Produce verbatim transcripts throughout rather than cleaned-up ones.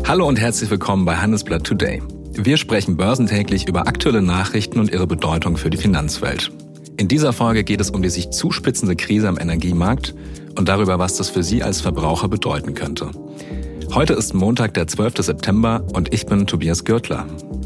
Hallo und herzlich willkommen bei Handelsblatt Today. Wir sprechen börsentäglich über aktuelle Nachrichten und ihre Bedeutung für die Finanzwelt. In dieser Folge geht es um die sich zuspitzende Krise am Energiemarkt und darüber, was das für Sie als Verbraucher bedeuten könnte. Heute ist Montag, der zwölfte September und ich bin Tobias Gürtler.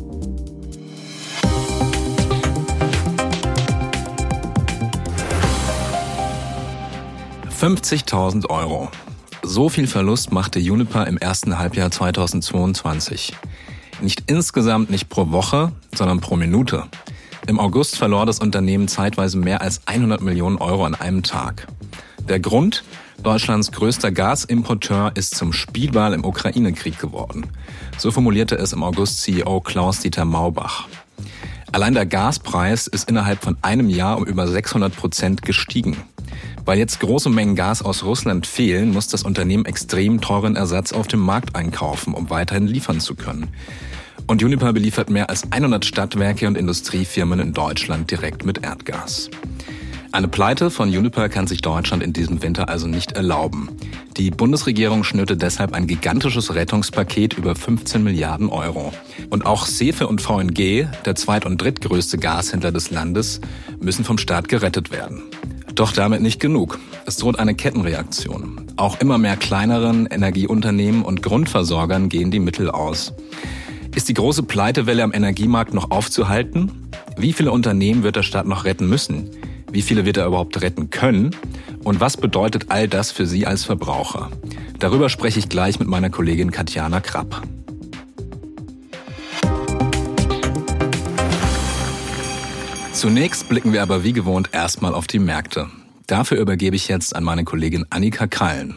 fünfzigtausend Euro. So viel Verlust machte Uniper im ersten Halbjahr zweitausendzweiundzwanzig. Nicht insgesamt, nicht pro Woche, sondern pro Minute. Im August verlor das Unternehmen zeitweise mehr als hundert Millionen Euro an einem Tag. Der Grund? Deutschlands größter Gasimporteur ist zum Spielball im Ukraine-Krieg geworden. So formulierte es im August C E O Klaus-Dieter Maubach. Allein der Gaspreis ist innerhalb von einem Jahr um über sechshundert Prozent gestiegen. Weil jetzt große Mengen Gas aus Russland fehlen, muss das Unternehmen extrem teuren Ersatz auf dem Markt einkaufen, um weiterhin liefern zu können. Und Uniper beliefert mehr als hundert Stadtwerke und Industriefirmen in Deutschland direkt mit Erdgas. Eine Pleite von Uniper kann sich Deutschland in diesem Winter also nicht erlauben. Die Bundesregierung schnürte deshalb ein gigantisches Rettungspaket über fünfzehn Milliarden Euro. Und auch Sefe und V N G, der zweit- und drittgrößte Gashändler des Landes, müssen vom Staat gerettet werden. Doch damit nicht genug. Es droht eine Kettenreaktion. Auch immer mehr kleineren Energieunternehmen und Grundversorgern gehen die Mittel aus. Ist die große Pleitewelle am Energiemarkt noch aufzuhalten? Wie viele Unternehmen wird der Staat noch retten müssen? Wie viele wird er überhaupt retten können? Und was bedeutet all das für Sie als Verbraucher? Darüber spreche ich gleich mit meiner Kollegin Katjana Krapp. Zunächst blicken wir aber wie gewohnt erstmal auf die Märkte. Dafür übergebe ich jetzt an meine Kollegin Annika Krallen.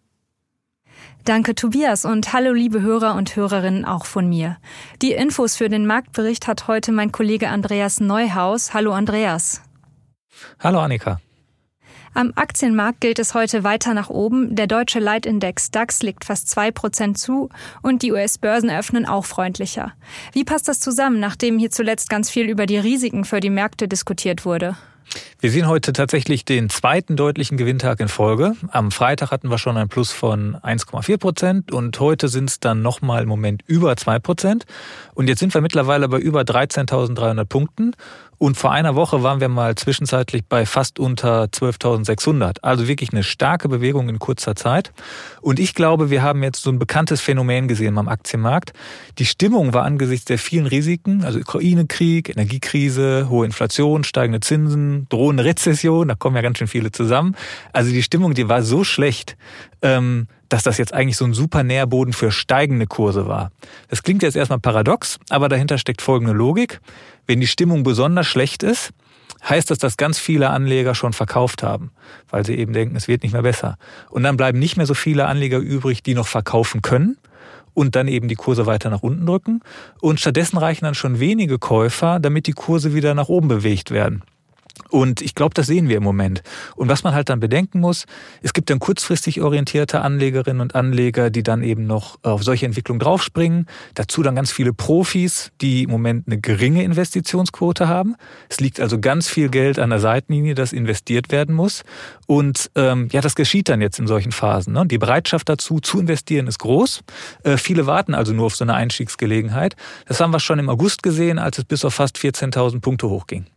Danke, Tobias, und hallo liebe Hörer und Hörerinnen auch von mir. Die Infos für den Marktbericht hat heute mein Kollege Andreas Neuhaus. Hallo Andreas. Hallo Annika. Am Aktienmarkt gilt es heute weiter nach oben. Der deutsche Leitindex DAX legt fast zwei Prozent zu und die U S-Börsen eröffnen auch freundlicher. Wie passt das zusammen, nachdem hier zuletzt ganz viel über die Risiken für die Märkte diskutiert wurde? Wir sehen heute tatsächlich den zweiten deutlichen Gewinntag in Folge. Am Freitag hatten wir schon ein Plus von eins Komma vier Prozent und heute sind es dann nochmal im Moment über zwei Prozent. Und jetzt sind wir mittlerweile bei über dreizehntausenddreihundert Punkten. Und vor einer Woche waren wir mal zwischenzeitlich bei fast unter zwölftausendsechshundert. Also wirklich eine starke Bewegung in kurzer Zeit. Und ich glaube, wir haben jetzt so ein bekanntes Phänomen gesehen beim Aktienmarkt. Die Stimmung war angesichts der vielen Risiken, also Ukraine-Krieg, Energiekrise, hohe Inflation, steigende Zinsen, drohende Rezession, da kommen ja ganz schön viele zusammen. Also die Stimmung, die war so schlecht, ähm, dass das jetzt eigentlich so ein super Nährboden für steigende Kurse war. Das klingt jetzt erstmal paradox, aber dahinter steckt folgende Logik. Wenn die Stimmung besonders schlecht ist, heißt das, dass ganz viele Anleger schon verkauft haben, weil sie eben denken, es wird nicht mehr besser. Und dann bleiben nicht mehr so viele Anleger übrig, die noch verkaufen können und dann eben die Kurse weiter nach unten drücken. Und stattdessen reichen dann schon wenige Käufer, damit die Kurse wieder nach oben bewegt werden. Und ich glaube, das sehen wir im Moment. Und was man halt dann bedenken muss, es gibt dann kurzfristig orientierte Anlegerinnen und Anleger, die dann eben noch auf solche Entwicklungen draufspringen. Dazu dann ganz viele Profis, die im Moment eine geringe Investitionsquote haben. Es liegt also ganz viel Geld an der Seitenlinie, das investiert werden muss. Und ähm, ja, das geschieht dann jetzt in solchen Phasen. Ne? Die Bereitschaft dazu, zu investieren, ist groß. Äh, viele warten also nur auf so eine Einstiegsgelegenheit. Das haben wir schon im August gesehen, als es bis auf fast vierzehntausend Punkte hochging.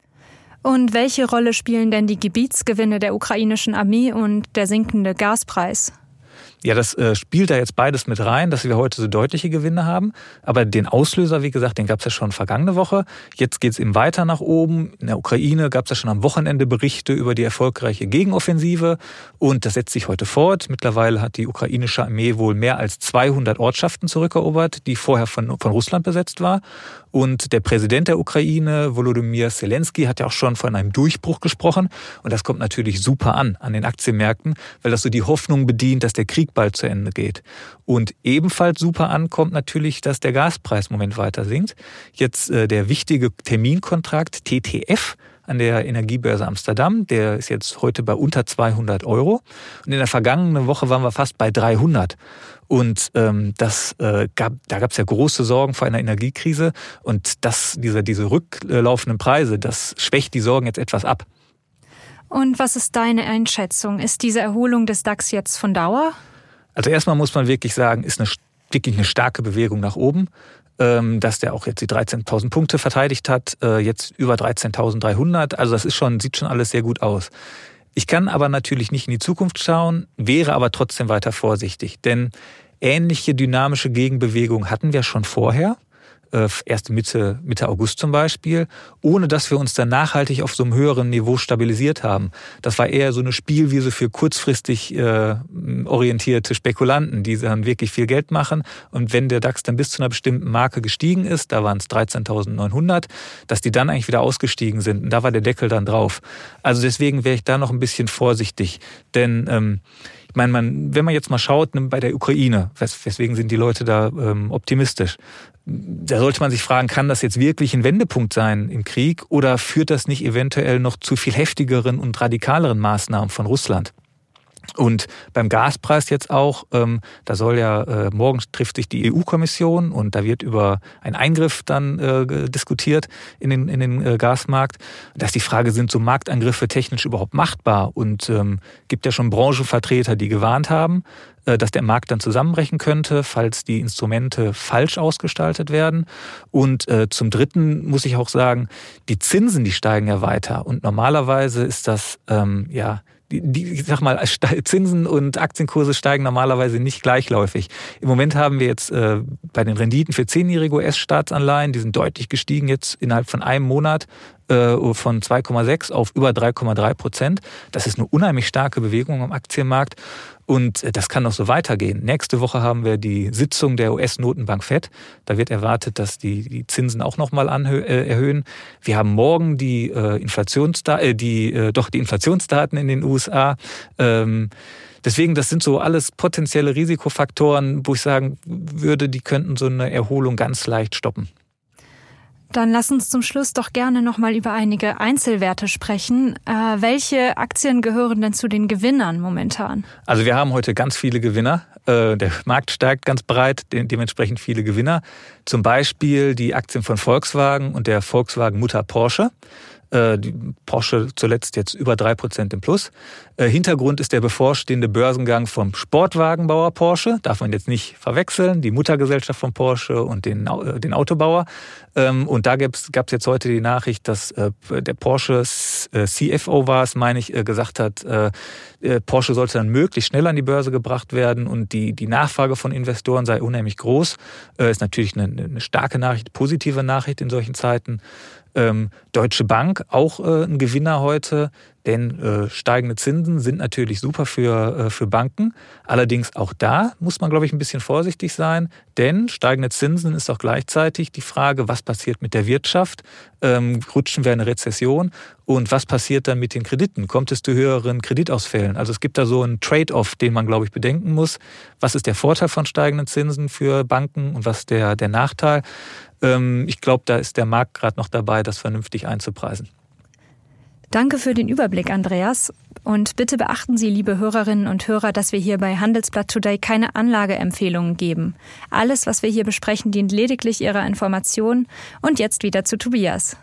Und welche Rolle spielen denn die Gebietsgewinne der ukrainischen Armee und der sinkende Gaspreis? Ja, das äh, spielt da jetzt beides mit rein, dass wir heute so deutliche Gewinne haben. Aber den Auslöser, wie gesagt, den gab es ja schon vergangene Woche. Jetzt geht es eben weiter nach oben. In der Ukraine gab es ja schon am Wochenende Berichte über die erfolgreiche Gegenoffensive. Und das setzt sich heute fort. Mittlerweile hat die ukrainische Armee wohl mehr als zweihundert Ortschaften zurückerobert, die vorher von, von Russland besetzt war. Und der Präsident der Ukraine, Volodymyr Zelensky, hat ja auch schon von einem Durchbruch gesprochen. Und das kommt natürlich super an, an den Aktienmärkten, weil das so die Hoffnung bedient, dass der Krieg bald zu Ende geht. Und ebenfalls super ankommt natürlich, dass der Gaspreis im Moment weiter sinkt. Jetzt äh, der wichtige Terminkontrakt T T F an der Energiebörse Amsterdam, der ist jetzt heute bei unter zweihundert Euro. Und in der vergangenen Woche waren wir fast bei dreihundert. Und ähm, das äh, gab, da gab es ja große Sorgen vor einer Energiekrise. Und das, diese, diese rücklaufenden Preise, das schwächt die Sorgen jetzt etwas ab. Und was ist deine Einschätzung? Ist diese Erholung des DAX jetzt von Dauer? Also erstmal muss man wirklich sagen, ist eine wirklich eine starke Bewegung nach oben, dass der auch jetzt die dreizehntausend Punkte verteidigt hat, jetzt über dreizehntausenddreihundert. Also das ist schon, sieht schon alles sehr gut aus. Ich kann aber natürlich nicht in die Zukunft schauen, wäre aber trotzdem weiter vorsichtig. Denn ähnliche dynamische Gegenbewegungen hatten wir schon vorher, erst Mitte, Mitte August zum Beispiel, ohne dass wir uns dann nachhaltig auf so einem höheren Niveau stabilisiert haben. Das war eher so eine Spielwiese für kurzfristig äh, orientierte Spekulanten, die dann wirklich viel Geld machen. Und wenn der DAX dann bis zu einer bestimmten Marke gestiegen ist, da waren es dreizehntausendneunhundert, dass die dann eigentlich wieder ausgestiegen sind. Und da war der Deckel dann drauf. Also deswegen wäre ich da noch ein bisschen vorsichtig. Denn ähm, ich meine, man, wenn man jetzt mal schaut bei der Ukraine, wes, weswegen sind die Leute da ähm, optimistisch? Da sollte man sich fragen, kann das jetzt wirklich ein Wendepunkt sein im Krieg oder führt das nicht eventuell noch zu viel heftigeren und radikaleren Maßnahmen von Russland? Und beim Gaspreis jetzt auch, ähm, da soll ja, äh, morgen trifft sich die E U-Kommission und da wird über einen Eingriff dann äh, diskutiert in den, in den äh, Gasmarkt. Da ist die Frage, sind so Marktangriffe technisch überhaupt machbar? Und ähm, gibt ja schon Branchenvertreter, die gewarnt haben, äh, dass der Markt dann zusammenbrechen könnte, falls die Instrumente falsch ausgestaltet werden. Und äh, zum Dritten muss ich auch sagen, die Zinsen, die steigen ja weiter. Und normalerweise ist das, ähm, ja, Die, ich sag mal, Zinsen und Aktienkurse steigen normalerweise nicht gleichläufig. Im Moment haben wir jetzt äh, bei den Renditen für zehnjährige U S-Staatsanleihen, die sind deutlich gestiegen jetzt innerhalb von einem Monat äh, von zwei Komma sechs auf über drei Komma drei Prozent. Das ist eine unheimlich starke Bewegung am Aktienmarkt. Und das kann noch so weitergehen. Nächste Woche haben wir die Sitzung der U S-Notenbank Fed. Da wird erwartet, dass die, die Zinsen auch nochmal äh, erhöhen. Wir haben morgen die, äh, Inflationsda- äh, die, äh, doch die Inflationsdaten in den U S A. Ähm, deswegen, das sind so alles potenzielle Risikofaktoren, wo ich sagen würde, die könnten so eine Erholung ganz leicht stoppen. Dann lass uns zum Schluss doch gerne noch mal über einige Einzelwerte sprechen. Äh, welche Aktien gehören denn zu den Gewinnern momentan? Also wir haben heute ganz viele Gewinner. Äh, der Markt steigt ganz breit, de- dementsprechend viele Gewinner. Zum Beispiel die Aktien von Volkswagen und der Volkswagen-Mutter Porsche. Die Porsche zuletzt jetzt über drei Prozent im Plus. Hintergrund ist der bevorstehende Börsengang vom Sportwagenbauer Porsche. Darf man jetzt nicht verwechseln. Die Muttergesellschaft von Porsche und den, den Autobauer. Und da gab es jetzt heute die Nachricht, dass der Porsche C F O war es, meine ich, gesagt hat, Porsche sollte dann möglichst schnell an die Börse gebracht werden und die, die Nachfrage von Investoren sei unheimlich groß. Ist natürlich eine, eine starke Nachricht, positive Nachricht in solchen Zeiten. Ähm, Deutsche Bank, auch äh, ein Gewinner heute, denn äh, steigende Zinsen sind natürlich super für, äh, für Banken. Allerdings auch da muss man, glaube ich, ein bisschen vorsichtig sein, denn steigende Zinsen ist auch gleichzeitig die Frage, was passiert mit der Wirtschaft? Ähm, rutschen wir in eine Rezession? Und was passiert dann mit den Krediten? Kommt es zu höheren Kreditausfällen? Also es gibt da so einen Trade-off, den man, glaube ich, bedenken muss. Was ist der Vorteil von steigenden Zinsen für Banken und was ist der, der Nachteil? Ähm, ich glaube, da ist der Markt gerade noch dabei, das vernünftig einzupreisen. Danke für den Überblick, Andreas. Und bitte beachten Sie, liebe Hörerinnen und Hörer, dass wir hier bei Handelsblatt Today keine Anlageempfehlungen geben. Alles, was wir hier besprechen, dient lediglich Ihrer Information. Und jetzt wieder zu Tobias.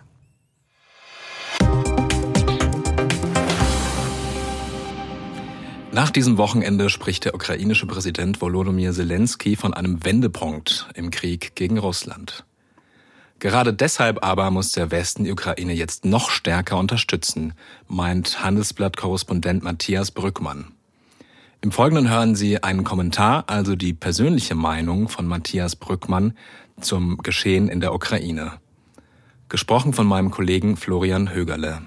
Nach diesem Wochenende spricht der ukrainische Präsident Volodymyr Zelensky von einem Wendepunkt im Krieg gegen Russland. Gerade deshalb aber muss der Westen die Ukraine jetzt noch stärker unterstützen, meint Handelsblatt-Korrespondent Matthias Brückmann. Im Folgenden hören Sie einen Kommentar, also die persönliche Meinung von Matthias Brückmann zum Geschehen in der Ukraine. Gesprochen von meinem Kollegen Florian Högerle.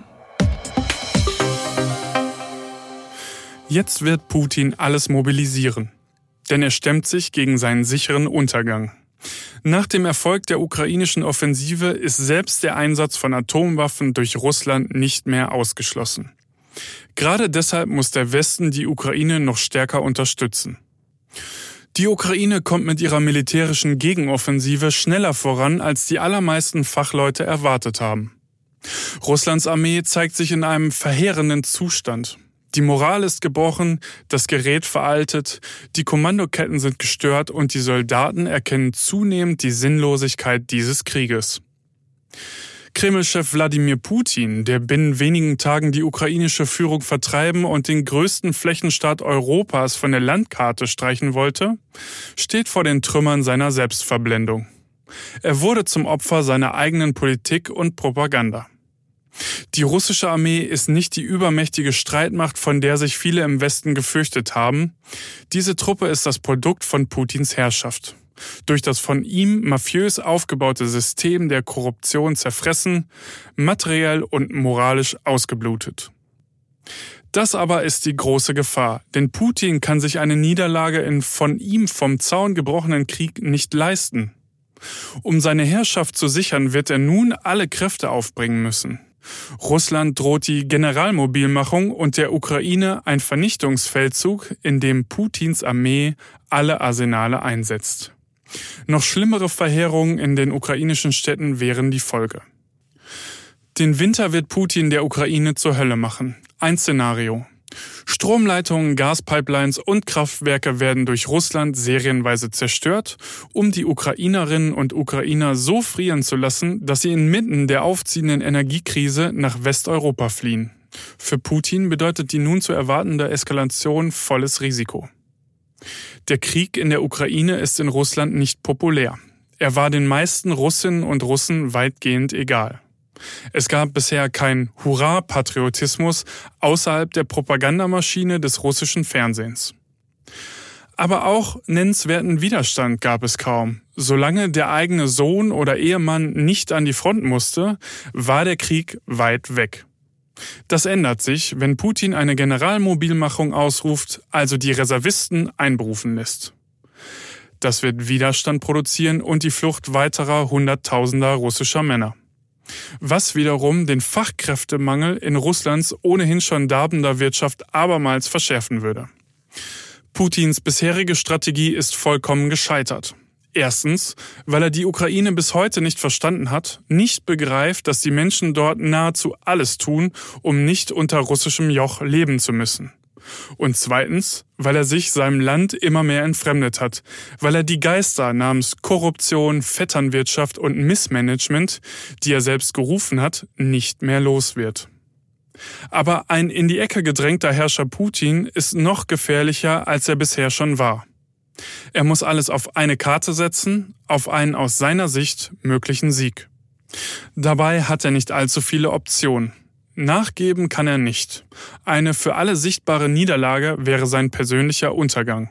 Jetzt wird Putin alles mobilisieren, denn er stemmt sich gegen seinen sicheren Untergang. Nach dem Erfolg der ukrainischen Offensive ist selbst der Einsatz von Atomwaffen durch Russland nicht mehr ausgeschlossen. Gerade deshalb muss der Westen die Ukraine noch stärker unterstützen. Die Ukraine kommt mit ihrer militärischen Gegenoffensive schneller voran, als die allermeisten Fachleute erwartet haben. Russlands Armee zeigt sich in einem verheerenden Zustand. Die Moral ist gebrochen, das Gerät veraltet, die Kommandoketten sind gestört und die Soldaten erkennen zunehmend die Sinnlosigkeit dieses Krieges. Kreml-Chef Wladimir Putin, der binnen wenigen Tagen die ukrainische Führung vertreiben und den größten Flächenstaat Europas von der Landkarte streichen wollte, steht vor den Trümmern seiner Selbstverblendung. Er wurde zum Opfer seiner eigenen Politik und Propaganda. Die russische Armee ist nicht die übermächtige Streitmacht, von der sich viele im Westen gefürchtet haben. Diese Truppe ist das Produkt von Putins Herrschaft. Durch das von ihm mafiös aufgebaute System der Korruption zerfressen, materiell und moralisch ausgeblutet. Das aber ist die große Gefahr, denn Putin kann sich eine Niederlage in von ihm vom Zaun gebrochenen Krieg nicht leisten. Um seine Herrschaft zu sichern, wird er nun alle Kräfte aufbringen müssen. Russland droht die Generalmobilmachung und der Ukraine ein Vernichtungsfeldzug, in dem Putins Armee alle Arsenale einsetzt. Noch schlimmere Verheerungen in den ukrainischen Städten wären die Folge. Den Winter wird Putin der Ukraine zur Hölle machen. Ein Szenario. Stromleitungen, Gaspipelines und Kraftwerke werden durch Russland serienweise zerstört, um die Ukrainerinnen und Ukrainer so frieren zu lassen, dass sie inmitten der aufziehenden Energiekrise nach Westeuropa fliehen. Für Putin bedeutet die nun zu erwartende Eskalation volles Risiko. Der Krieg in der Ukraine ist in Russland nicht populär. Er war den meisten Russinnen und Russen weitgehend egal. Es gab bisher keinen Hurra-Patriotismus außerhalb der Propagandamaschine des russischen Fernsehens. Aber auch nennenswerten Widerstand gab es kaum. Solange der eigene Sohn oder Ehemann nicht an die Front musste, war der Krieg weit weg. Das ändert sich, wenn Putin eine Generalmobilmachung ausruft, also die Reservisten einberufen lässt. Das wird Widerstand produzieren und die Flucht weiterer Hunderttausender russischer Männer. Was wiederum den Fachkräftemangel in Russlands ohnehin schon darbender Wirtschaft abermals verschärfen würde. Putins bisherige Strategie ist vollkommen gescheitert. Erstens, weil er die Ukraine bis heute nicht verstanden hat, nicht begreift, dass die Menschen dort nahezu alles tun, um nicht unter russischem Joch leben zu müssen. Und zweitens, weil er sich seinem Land immer mehr entfremdet hat, weil er die Geister namens Korruption, Vetternwirtschaft und Missmanagement, die er selbst gerufen hat, nicht mehr los wird. Aber ein in die Ecke gedrängter Herrscher Putin ist noch gefährlicher, als er bisher schon war. Er muss alles auf eine Karte setzen, auf einen aus seiner Sicht möglichen Sieg. Dabei hat er nicht allzu viele Optionen. Nachgeben kann er nicht. Eine für alle sichtbare Niederlage wäre sein persönlicher Untergang.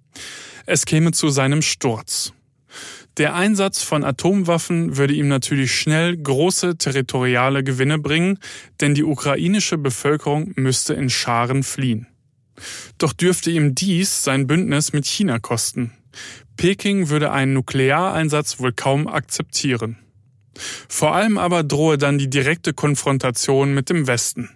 Es käme zu seinem Sturz. Der Einsatz von Atomwaffen würde ihm natürlich schnell große territoriale Gewinne bringen, denn die ukrainische Bevölkerung müsste in Scharen fliehen. Doch dürfte ihm dies sein Bündnis mit China kosten. Peking würde einen Nukleareinsatz wohl kaum akzeptieren. Vor allem aber drohe dann die direkte Konfrontation mit dem Westen.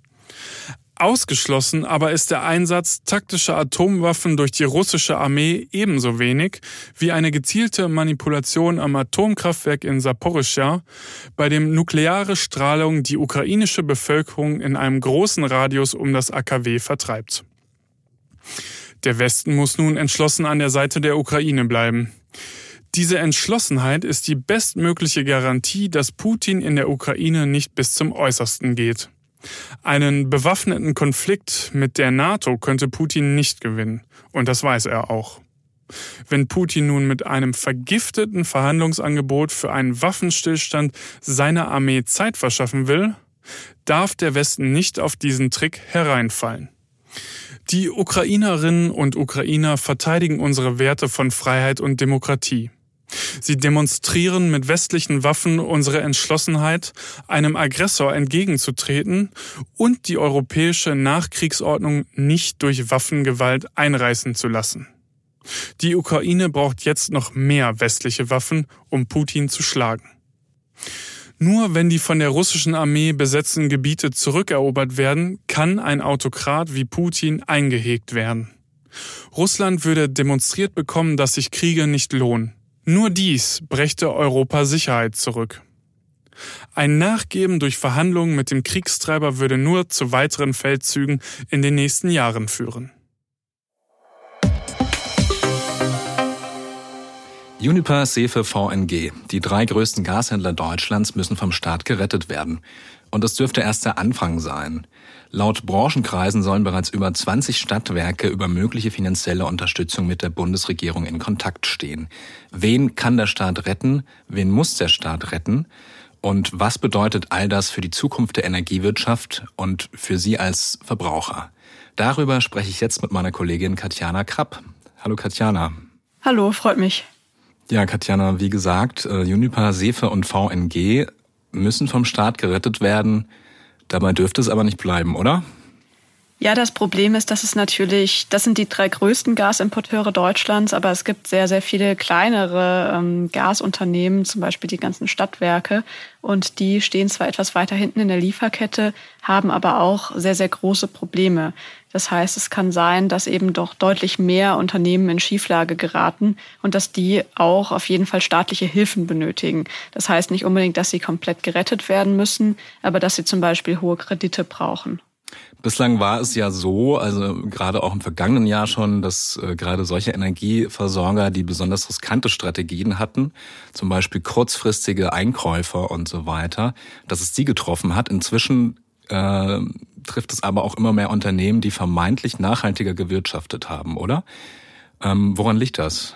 Ausgeschlossen aber ist der Einsatz taktischer Atomwaffen durch die russische Armee ebenso wenig wie eine gezielte Manipulation am Atomkraftwerk in Saporischschja, bei dem nukleare Strahlung die ukrainische Bevölkerung in einem großen Radius um das A K W vertreibt. Der Westen muss nun entschlossen an der Seite der Ukraine bleiben. Diese Entschlossenheit ist die bestmögliche Garantie, dass Putin in der Ukraine nicht bis zum Äußersten geht. Einen bewaffneten Konflikt mit der NATO könnte Putin nicht gewinnen, und das weiß er auch. Wenn Putin nun mit einem vergifteten Verhandlungsangebot für einen Waffenstillstand seiner Armee Zeit verschaffen will, darf der Westen nicht auf diesen Trick hereinfallen. Die Ukrainerinnen und Ukrainer verteidigen unsere Werte von Freiheit und Demokratie. Sie demonstrieren mit westlichen Waffen unsere Entschlossenheit, einem Aggressor entgegenzutreten und die europäische Nachkriegsordnung nicht durch Waffengewalt einreißen zu lassen. Die Ukraine braucht jetzt noch mehr westliche Waffen, um Putin zu schlagen. Nur wenn die von der russischen Armee besetzten Gebiete zurückerobert werden, kann ein Autokrat wie Putin eingehegt werden. Russland würde demonstriert bekommen, dass sich Kriege nicht lohnen. Nur dies brächte Europa Sicherheit zurück. Ein Nachgeben durch Verhandlungen mit dem Kriegstreiber würde nur zu weiteren Feldzügen in den nächsten Jahren führen. Uniper, Sefe, V N G, die drei größten Gashändler Deutschlands, müssen vom Staat gerettet werden. Und es dürfte erst der Anfang sein. Laut Branchenkreisen sollen bereits über zwanzig Stadtwerke über mögliche finanzielle Unterstützung mit der Bundesregierung in Kontakt stehen. Wen kann der Staat retten? Wen muss der Staat retten? Und was bedeutet all das für die Zukunft der Energiewirtschaft und für Sie als Verbraucher? Darüber spreche ich jetzt mit meiner Kollegin Katjana Krapp. Hallo Katjana. Hallo, freut mich. Ja, Katjana, wie gesagt, Uniper, Sefe und V N G müssen vom Staat gerettet werden. Dabei dürfte es aber nicht bleiben, oder? Ja, das Problem ist, dass es natürlich, das sind die drei größten Gasimporteure Deutschlands, aber es gibt sehr, sehr viele kleinere ähm, Gasunternehmen, zum Beispiel die ganzen Stadtwerke. Und die stehen zwar etwas weiter hinten in der Lieferkette, haben aber auch sehr, sehr große Probleme. Das heißt, es kann sein, dass eben doch deutlich mehr Unternehmen in Schieflage geraten und dass die auch auf jeden Fall staatliche Hilfen benötigen. Das heißt nicht unbedingt, dass sie komplett gerettet werden müssen, aber dass sie zum Beispiel hohe Kredite brauchen. Bislang war es ja so, also gerade auch im vergangenen Jahr schon, dass äh, gerade solche Energieversorger, die besonders riskante Strategien hatten, zum Beispiel kurzfristige Einkäufer und so weiter, dass es die getroffen hat. Inzwischen äh, trifft es aber auch immer mehr Unternehmen, die vermeintlich nachhaltiger gewirtschaftet haben, oder? Ähm, woran liegt das?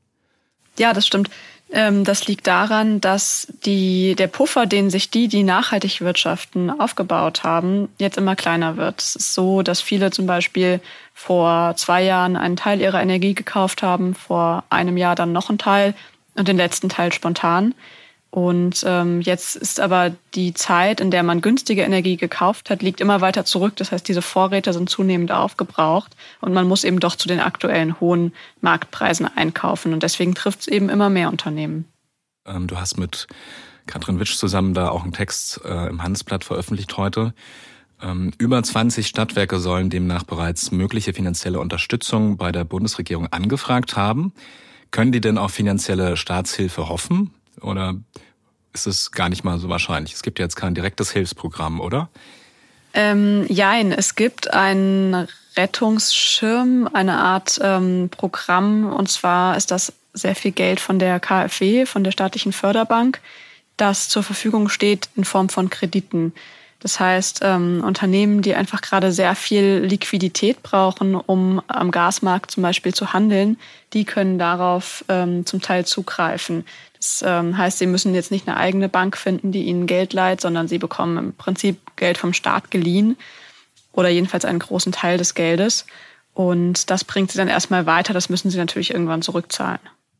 Ja, das stimmt. Das liegt daran, dass die, der Puffer, den sich die, die nachhaltig wirtschaften, aufgebaut haben, jetzt immer kleiner wird. Es ist so, dass viele zum Beispiel vor zwei Jahren einen Teil ihrer Energie gekauft haben, vor einem Jahr dann noch einen Teil und den letzten Teil spontan. Und ähm, jetzt ist aber die Zeit, in der man günstige Energie gekauft hat, liegt immer weiter zurück. Das heißt, diese Vorräte sind zunehmend aufgebraucht und man muss eben doch zu den aktuellen hohen Marktpreisen einkaufen. Und deswegen trifft es eben immer mehr Unternehmen. Ähm, du hast mit Katrin Witsch zusammen da auch einen Text äh, im Handelsblatt veröffentlicht heute. Ähm, über zwanzig Stadtwerke sollen demnach bereits mögliche finanzielle Unterstützung bei der Bundesregierung angefragt haben. Können die denn auf finanzielle Staatshilfe hoffen? Oder ist es gar nicht mal so wahrscheinlich? Es gibt ja jetzt kein direktes Hilfsprogramm, oder? Ähm, jein, es gibt einen Rettungsschirm, eine Art ähm, Programm. Und zwar ist das sehr viel Geld von der K f W, von der staatlichen Förderbank, das zur Verfügung steht in Form von Krediten. Das heißt, ähm, Unternehmen, die einfach gerade sehr viel Liquidität brauchen, um am Gasmarkt zum Beispiel zu handeln, die können darauf ähm, zum Teil zugreifen. Das ähm, heißt, sie müssen jetzt nicht eine eigene Bank finden, die ihnen Geld leiht, sondern sie bekommen im Prinzip Geld vom Staat geliehen oder jedenfalls einen großen Teil des Geldes. Und das bringt sie dann erstmal weiter. Das müssen sie natürlich irgendwann zurückzahlen.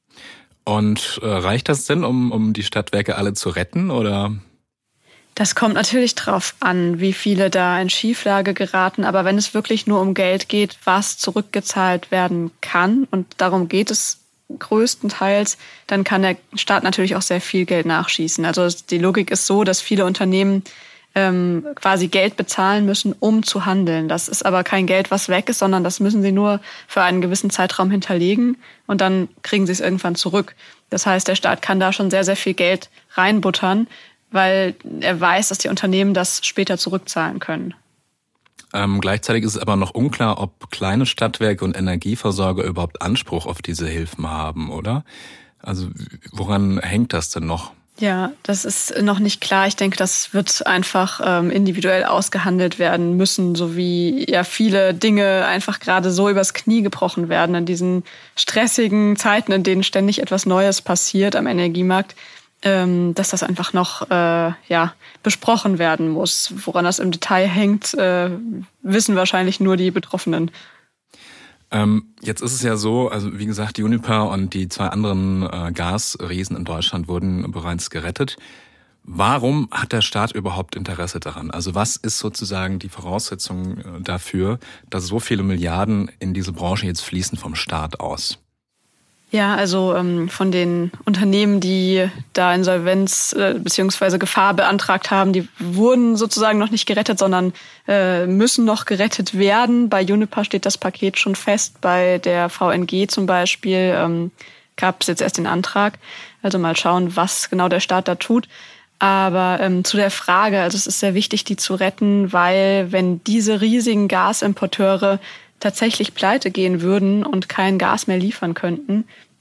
Und äh, reicht das denn, um, um die Stadtwerke alle zu retten, oder? Das kommt natürlich drauf an, wie viele da in Schieflage geraten. Aber wenn es wirklich nur um Geld geht, was zurückgezahlt werden kann, und darum geht es größtenteils, dann kann der Staat natürlich auch sehr viel Geld nachschießen. Also die Logik ist so, dass viele Unternehmen ähm, quasi Geld bezahlen müssen, um zu handeln. Das ist aber kein Geld, was weg ist, sondern das müssen sie nur für einen gewissen Zeitraum hinterlegen und dann kriegen sie es irgendwann zurück. Das heißt, der Staat kann da schon sehr, sehr viel Geld reinbuttern, weil er weiß, dass die Unternehmen das später zurückzahlen können. Ähm, gleichzeitig ist es aber noch unklar, ob kleine Stadtwerke und Energieversorger überhaupt Anspruch auf diese Hilfen haben, oder? Also woran hängt das denn noch? Ja, das ist noch nicht klar. Ich denke, das wird einfach ähm, individuell ausgehandelt werden müssen, so wie ja viele Dinge einfach gerade so übers Knie gebrochen werden in diesen stressigen Zeiten, in denen ständig etwas Neues passiert am Energiemarkt, ähm, dass das einfach noch äh, ja besprochen werden muss. Woran das im Detail hängt, äh, wissen wahrscheinlich nur die Betroffenen. Ähm, jetzt ist es ja so, also wie gesagt, Uniper und die zwei anderen äh, Gasriesen in Deutschland wurden bereits gerettet. Warum hat der Staat überhaupt Interesse daran? Also was ist sozusagen die Voraussetzung dafür, dass so viele Milliarden in diese Branche jetzt fließen vom Staat aus? Ja, also ähm, von den Unternehmen, die da Insolvenz äh, bzw. Gefahr beantragt haben, die wurden sozusagen noch nicht gerettet, sondern äh, müssen noch gerettet werden. Bei Uniper steht das Paket schon fest. Bei der V N G zum Beispiel ähm, gab es jetzt erst den Antrag. Also mal schauen, was genau der Staat da tut. Aber ähm, zu der Frage, also es ist sehr wichtig, die zu retten, weil wenn diese riesigen Gasimporteure tatsächlich pleite gehen würden und kein Gas mehr liefern könnten,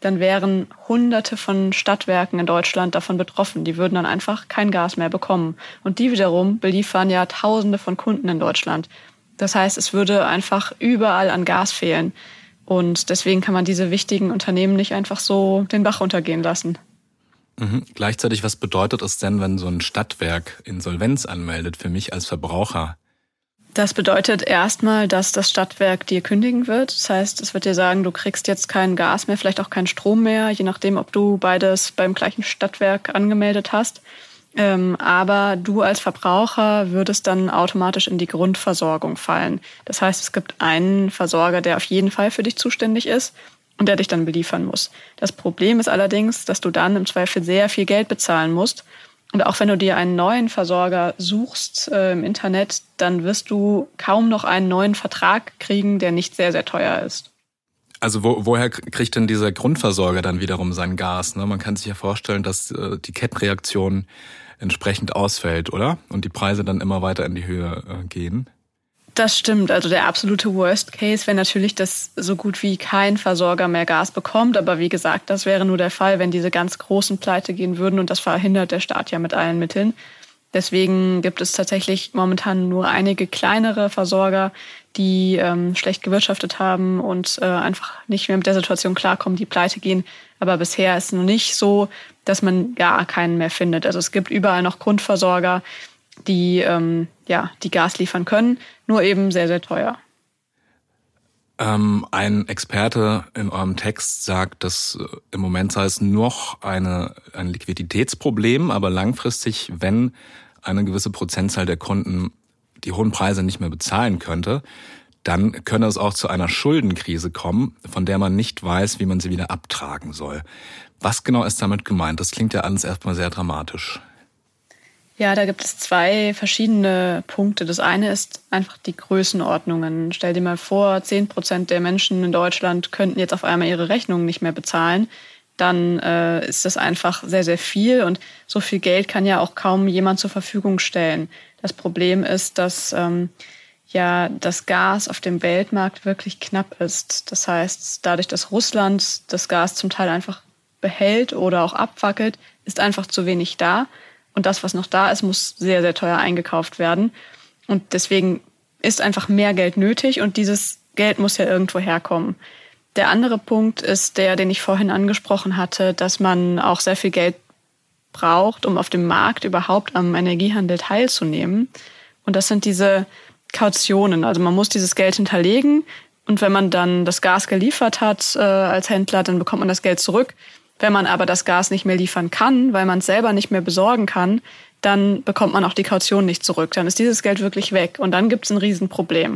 dann wären Hunderte von Stadtwerken in Deutschland davon betroffen. Die würden dann einfach kein Gas mehr bekommen. Und die wiederum beliefern ja Tausende von Kunden in Deutschland. Das heißt, es würde einfach überall an Gas fehlen. Und deswegen kann man diese wichtigen Unternehmen nicht einfach so den Bach runtergehen lassen. Mhm. Gleichzeitig, was bedeutet es denn, wenn so ein Stadtwerk Insolvenz anmeldet für mich als Verbraucher? Das bedeutet erstmal, dass das Stadtwerk dir kündigen wird. Das heißt, es wird dir sagen, du kriegst jetzt kein Gas mehr, vielleicht auch keinen Strom mehr, je nachdem, ob du beides beim gleichen Stadtwerk angemeldet hast. Ähm, aber du als Verbraucher würdest dann automatisch in die Grundversorgung fallen. Das heißt, es gibt einen Versorger, der auf jeden Fall für dich zuständig ist und der dich dann beliefern muss. Das Problem ist allerdings, dass du dann im Zweifel sehr viel Geld bezahlen musst. Und auch wenn du dir einen neuen Versorger suchst äh, im Internet, dann wirst du kaum noch einen neuen Vertrag kriegen, der nicht sehr, sehr teuer ist. Also wo, woher kriegt denn dieser Grundversorger dann wiederum sein Gas? Ne? Man kann sich ja vorstellen, dass äh, die Kettenreaktion entsprechend ausfällt, oder? Und die Preise dann immer weiter in die Höhe äh, gehen. Das stimmt. Also der absolute Worst Case wäre natürlich, dass so gut wie kein Versorger mehr Gas bekommt. Aber wie gesagt, das wäre nur der Fall, wenn diese ganz großen pleite gehen würden. Und das verhindert der Staat ja mit allen Mitteln. Deswegen gibt es tatsächlich momentan nur einige kleinere Versorger, die ähm, schlecht gewirtschaftet haben und äh, einfach nicht mehr mit der Situation klarkommen, die pleite gehen. Aber bisher ist es noch nicht so, dass man gar keinen mehr findet. Also es gibt überall noch Grundversorger, die ähm, ja die Gas liefern können, nur eben sehr, sehr teuer. Ähm, ein Experte in eurem Text sagt, dass äh, im Moment sei es noch eine, ein Liquiditätsproblem, aber langfristig, wenn eine gewisse Prozentzahl der Kunden die hohen Preise nicht mehr bezahlen könnte, dann könne es auch zu einer Schuldenkrise kommen, von der man nicht weiß, wie man sie wieder abtragen soll. Was genau ist damit gemeint? Das klingt ja alles erstmal sehr dramatisch. Ja, da gibt es zwei verschiedene Punkte. Das eine ist einfach die Größenordnungen. Stell dir mal vor, zehn Prozent der Menschen in Deutschland könnten jetzt auf einmal ihre Rechnungen nicht mehr bezahlen. Dann äh, ist das einfach sehr, sehr viel. Und so viel Geld kann ja auch kaum jemand zur Verfügung stellen. Das Problem ist, dass ähm, ja das Gas auf dem Weltmarkt wirklich knapp ist. Das heißt, dadurch, dass Russland das Gas zum Teil einfach behält oder auch abfackelt, ist einfach zu wenig da. Und das, was noch da ist, muss sehr, sehr teuer eingekauft werden. Und deswegen ist einfach mehr Geld nötig und dieses Geld muss ja irgendwo herkommen. Der andere Punkt ist der, den ich vorhin angesprochen hatte, dass man auch sehr viel Geld braucht, um auf dem Markt überhaupt am Energiehandel teilzunehmen. Und das sind diese Kautionen. Also man muss dieses Geld hinterlegen und wenn man dann das Gas geliefert hat äh, als Händler, dann bekommt man das Geld zurück. Wenn man aber das Gas nicht mehr liefern kann, weil man es selber nicht mehr besorgen kann, dann bekommt man auch die Kaution nicht zurück. Dann ist dieses Geld wirklich weg und dann gibt es ein Riesenproblem.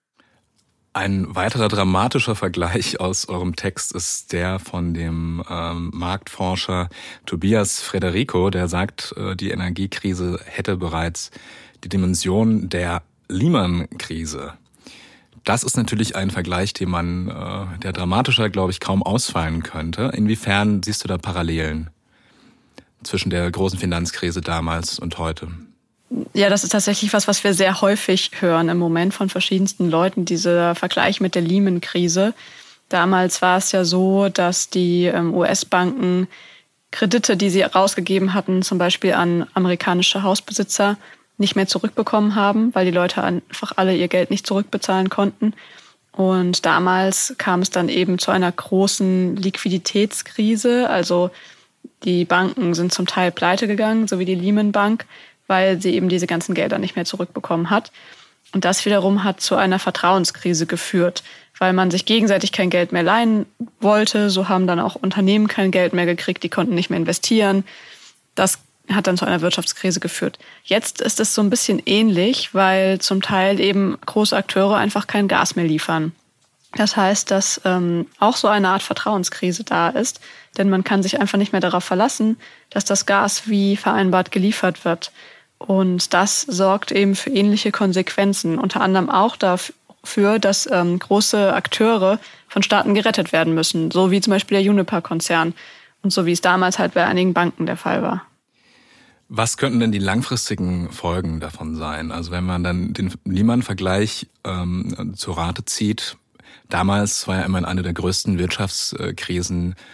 Ein weiterer dramatischer Vergleich aus eurem Text ist der von dem ähm, Marktforscher Tobias Frederico, der sagt, äh, die Energiekrise hätte bereits die Dimension der Lehman-Krise. Das ist natürlich ein Vergleich, den man, äh, der dramatischer, glaube ich, kaum ausfallen könnte. Inwiefern siehst du da Parallelen zwischen der großen Finanzkrise damals und heute? Ja, das ist tatsächlich was, was wir sehr häufig hören im Moment von verschiedensten Leuten, dieser Vergleich mit der Lehman-Krise. Damals war es ja so, dass die ähm, U S-Banken Kredite, die sie rausgegeben hatten, zum Beispiel an amerikanische Hausbesitzer, nicht mehr zurückbekommen haben, weil die Leute einfach alle ihr Geld nicht zurückbezahlen konnten. Und damals kam es dann eben zu einer großen Liquiditätskrise. Also die Banken sind zum Teil pleite gegangen, so wie die Lehman Bank, weil sie eben diese ganzen Gelder nicht mehr zurückbekommen hat. Und das wiederum hat zu einer Vertrauenskrise geführt, weil man sich gegenseitig kein Geld mehr leihen wollte. So haben dann auch Unternehmen kein Geld mehr gekriegt, die konnten nicht mehr investieren. Das hat dann zu einer Wirtschaftskrise geführt. Jetzt ist es so ein bisschen ähnlich, weil zum Teil eben große Akteure einfach kein Gas mehr liefern. Das heißt, dass ähm, auch so eine Art Vertrauenskrise da ist, denn man kann sich einfach nicht mehr darauf verlassen, dass das Gas wie vereinbart geliefert wird. Und das sorgt eben für ähnliche Konsequenzen, unter anderem auch dafür, dass ähm, große Akteure von Staaten gerettet werden müssen, so wie zum Beispiel der Uniper-Konzern und so wie es damals halt bei einigen Banken der Fall war. Was könnten denn die langfristigen Folgen davon sein? Also wenn man dann den Lehman-Vergleich ähm, zu Rate zieht, damals war ja immerhin eine der größten Wirtschaftskrisen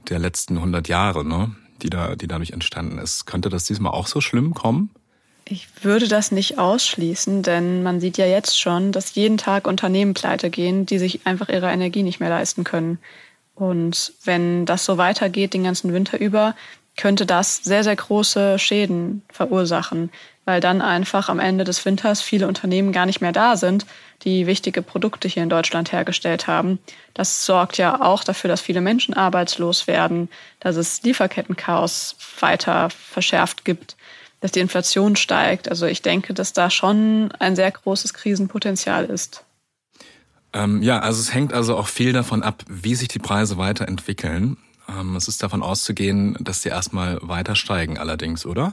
der letzten hundert Jahre, ne? die, da, die dadurch entstanden ist. Könnte das diesmal auch so schlimm kommen? Ich würde das nicht ausschließen, denn man sieht ja jetzt schon, dass jeden Tag Unternehmen pleite gehen, die sich einfach ihre Energie nicht mehr leisten können. Und wenn das so weitergeht den ganzen Winter über, könnte das sehr, sehr große Schäden verursachen, weil dann einfach am Ende des Winters viele Unternehmen gar nicht mehr da sind, die wichtige Produkte hier in Deutschland hergestellt haben. Das sorgt ja auch dafür, dass viele Menschen arbeitslos werden, dass es Lieferkettenchaos weiter verschärft gibt, dass die Inflation steigt. Also ich denke, dass da schon ein sehr großes Krisenpotenzial ist. Ähm, ja, also es hängt also auch viel davon ab, wie sich die Preise weiterentwickeln. Ähm, es ist davon auszugehen, dass die erstmal weiter steigen allerdings, oder?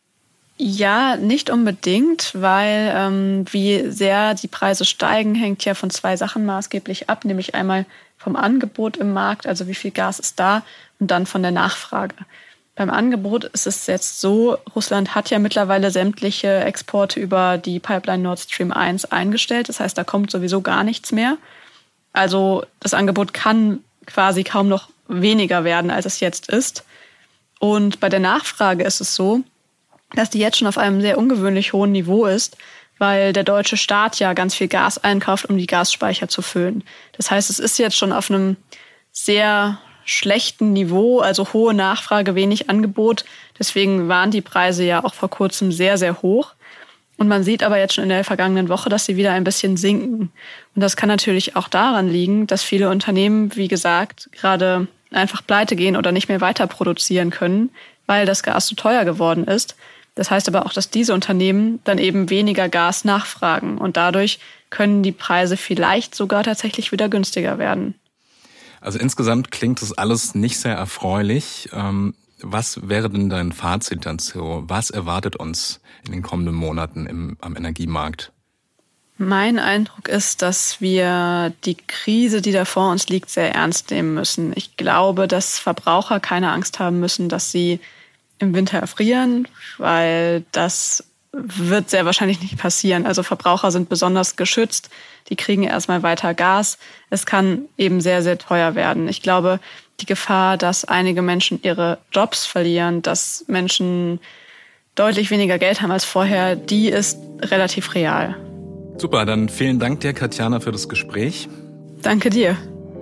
Ja, nicht unbedingt, weil ähm, wie sehr die Preise steigen, hängt ja von zwei Sachen maßgeblich ab, nämlich einmal vom Angebot im Markt, also wie viel Gas ist da, und dann von der Nachfrage. Beim Angebot ist es jetzt so, Russland hat ja mittlerweile sämtliche Exporte über die Pipeline Nord Stream eins eingestellt. Das heißt, da kommt sowieso gar nichts mehr. Also das Angebot kann quasi kaum noch weniger werden, als es jetzt ist. Und bei der Nachfrage ist es so, dass die jetzt schon auf einem sehr ungewöhnlich hohen Niveau ist, weil der deutsche Staat ja ganz viel Gas einkauft, um die Gasspeicher zu füllen. Das heißt, es ist jetzt schon auf einem sehr schlechten Niveau, also hohe Nachfrage, wenig Angebot. Deswegen waren die Preise ja auch vor kurzem sehr, sehr hoch. Und man sieht aber jetzt schon in der vergangenen Woche, dass sie wieder ein bisschen sinken. Und das kann natürlich auch daran liegen, dass viele Unternehmen, wie gesagt, gerade einfach pleite gehen oder nicht mehr weiter produzieren können, weil das Gas zu teuer geworden ist. Das heißt aber auch, dass diese Unternehmen dann eben weniger Gas nachfragen. Und dadurch können die Preise vielleicht sogar tatsächlich wieder günstiger werden. Also insgesamt klingt das alles nicht sehr erfreulich. Was wäre denn dein Fazit dazu? Was erwartet uns in den kommenden Monaten im, am Energiemarkt? Mein Eindruck ist, dass wir die Krise, die da vor uns liegt, sehr ernst nehmen müssen. Ich glaube, dass Verbraucher keine Angst haben müssen, dass sie im Winter erfrieren, weil das wird sehr wahrscheinlich nicht passieren. Also Verbraucher sind besonders geschützt, die kriegen erstmal weiter Gas. Es kann eben sehr, sehr teuer werden. Ich glaube, die Gefahr, dass einige Menschen ihre Jobs verlieren, dass Menschen deutlich weniger Geld haben als vorher, die ist relativ real. Super, dann vielen Dank dir, Katjana, für das Gespräch. Danke dir.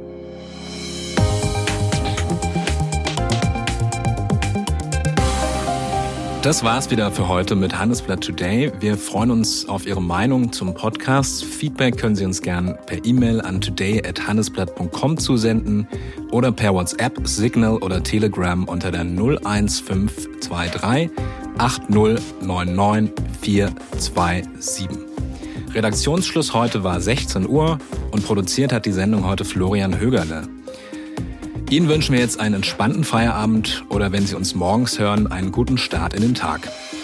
Das war's wieder für heute mit Handelsblatt Today. Wir freuen uns auf Ihre Meinung zum Podcast. Feedback können Sie uns gern per E-Mail an today at handelsblatt punkt com zusenden oder per WhatsApp, Signal oder Telegram unter der null eins fünf zwei drei acht null neun neun vier zwei sieben. Redaktionsschluss heute war sechzehn Uhr und produziert hat die Sendung heute Florian Högerle. Ihnen wünschen wir jetzt einen entspannten Feierabend oder wenn Sie uns morgens hören, einen guten Start in den Tag.